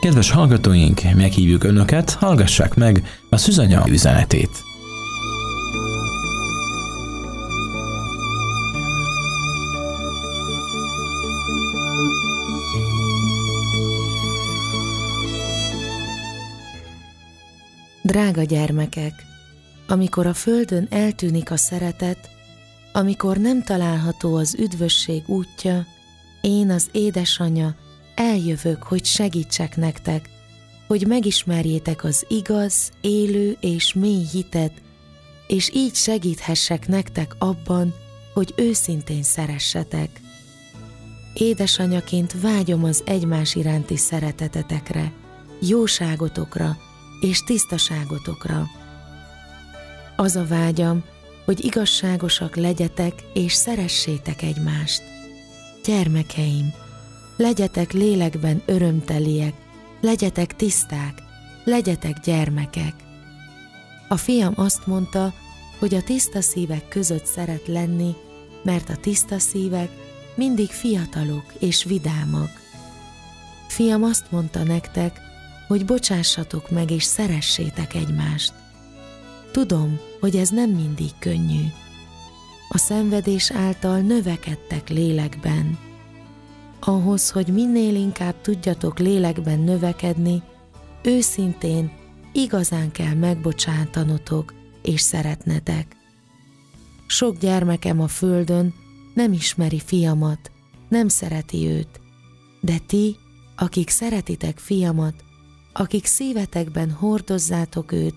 Kedves hallgatóink, meghívjuk Önöket, hallgassák meg a Szűzanya üzenetét. Drága gyermekek, amikor a földön eltűnik a szeretet, amikor nem található az üdvösség útja, én, az édesanyja, eljövök, hogy segítsek nektek, hogy megismerjétek az igaz, élő és mély hitet, és így segíthessek nektek abban, hogy őszintén szeressetek. Édesanyaként vágyom az egymás iránti szeretetetekre, jóságotokra és tisztaságotokra. Az a vágyam, hogy igazságosak legyetek és szeressétek egymást. Gyermekeim, legyetek lélekben örömteliek, legyetek tiszták, legyetek gyermekek. A fiam azt mondta, hogy a tiszta szívek között szeret lenni, mert a tiszta szívek mindig fiatalok és vidámak. Fiam azt mondta nektek, hogy bocsássatok meg és szeressétek egymást. Tudom, hogy ez nem mindig könnyű. A szenvedés által növekedtek lélekben. Ahhoz, hogy minél inkább tudjatok lélekben növekedni, őszintén, igazán kell megbocsátanotok és szeretnetek. Sok gyermekem a földön nem ismeri fiamat, nem szereti őt, de ti, akik szeretitek fiamat, akik szívetekben hordozzátok őt,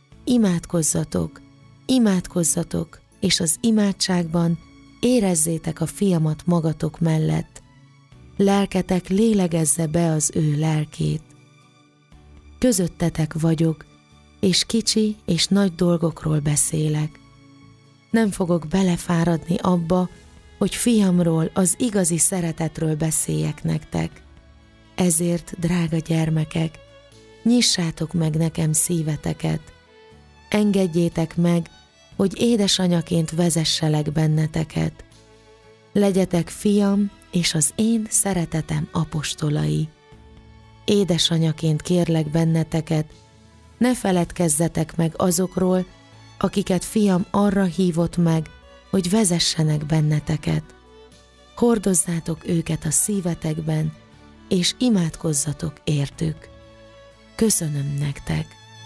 imádkozzatok, és az imádságban érezzétek a fiamat magatok mellett. Lelketek lélegezze be az ő lelkét. Közöttetek vagyok, és kicsi és nagy dolgokról beszélek. Nem fogok belefáradni abba, hogy fiamról, az igazi szeretetről beszéljek nektek. Ezért, drága gyermekek, nyissátok meg nekem szíveteket. Engedjétek meg, hogy édesanyaként vezesselek benneteket. Legyetek fiam és az én szeretetem apostolai. Édesanyaként kérlek benneteket, ne feledkezzetek meg azokról, akiket fiam arra hívott meg, hogy vezessenek benneteket. Hordozzátok őket a szívetekben, és imádkozzatok értük. Köszönöm nektek!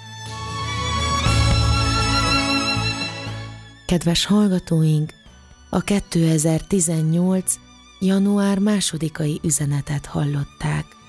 Kedves hallgatóink, a 2018. január 2-ai üzenetet hallották.